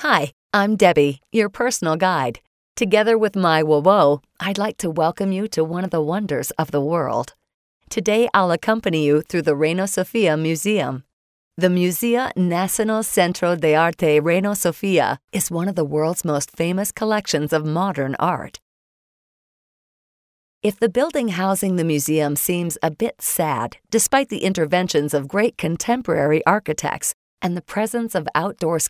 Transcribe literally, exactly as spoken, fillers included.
Hi, I'm Debbie, your personal guide. Together with my Wowo, I'd like to welcome you to one of the wonders of the world. Today, I'll accompany you through the Reina Sofia Museum. The Museo Nacional Centro de Arte Reina Sofia is one of the world's most famous collections of modern art. If the building housing the museum seems a bit sad, despite the interventions of great contemporary architects and the presence of outdoor